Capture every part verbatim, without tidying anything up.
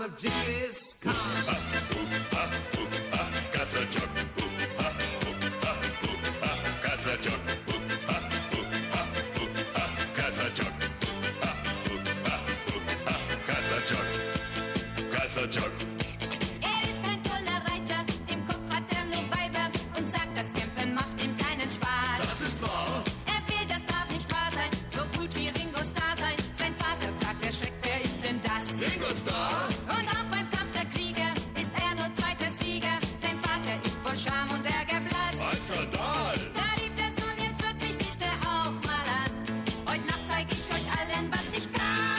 of Genghis Khan. Ooh, ah, ooh, ah, ooh, ah, Kasachok. Ooh, ah, ooh, ah, ooh, ah, Kasachok. Ooh, ah, ooh, ah, ooh, ah, Kasachok. Ooh, ah, ooh, ah, ooh, ah, Kasachok. Kasachok. Er ist kein toller Reiter, im Kopf hat er nur Weiber und sagt, das Kämpfen macht ihm keinen Spaß. Das ist wahr. Er will, das darf nicht wahr sein, so gut wie Ringo Starr sein. Sein Vater fragt erschreckt, wer ist denn das? Ringo Starr. Und auch beim Kampf der Krieger ist er nur zweiter Sieger. Sein Vater ist vor Scham und Ärger blass. Ein Skandal. Da rief der Sohn, jetzt hört mich bitte auch mal an. Heute Nacht zeig ich euch allen, was ich kann.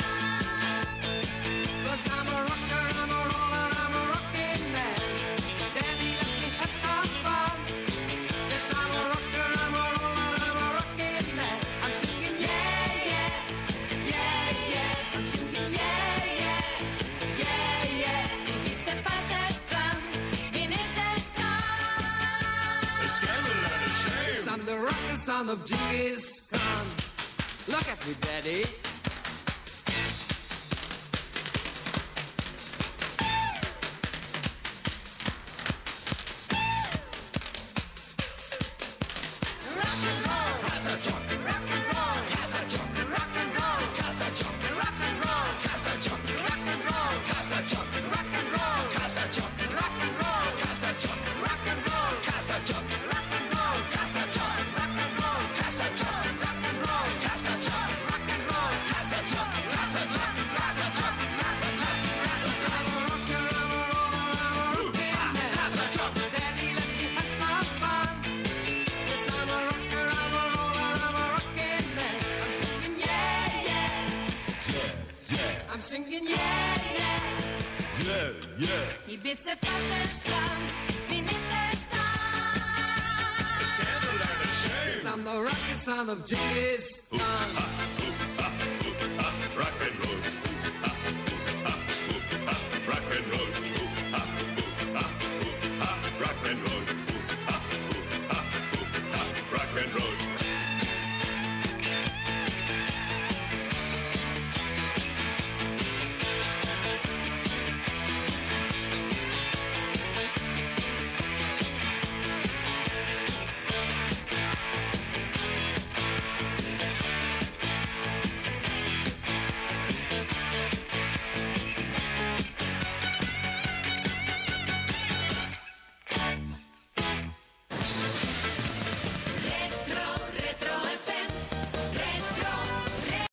'Cause I'm a rocker, I'm a roller, I'm a rockin' man. Daddy, let me have some fun. Yes, I'm a rocker, I'm a roller, I'm a rockin' man. I'm singing yeah, yeah, yeah, yeah. I'm singing yeah, yeah, yeah, yeah. Ist der fastest drum, wen ist der Song? A scandal and a shame. I'm the rocker son of Genghis Khan. Look at me, Daddy. Rock and roll, Kasachok. rock and roll, Kasachok. rock and roll, Kasachok. rock and roll, Kasachok. rock and roll, Kasachok. rock and roll, Kasachok. rock and roll, Kasachok. rock and roll, Kasachok. rock and roll, Kasachok. rock and roll, Kasachok. rock and roll, Kasachok. rock and roll, Kasachok. Kasachok. Kasachok. Kasachok. I'm a rocker, I'm a roller, I'm a rockin' man. Kasachok. Daddy, let me have some fun. Yes, I'm a rocker, I'm a roller, I'm a rockin' man. I'm singing yeah, yeah. Yeah, yeah, I'm singing yeah, yeah. yeah, yeah. He beats the fastest drum, wen ist der Song? A scandal and a shame. I'm the rocket son of Genghis Khan.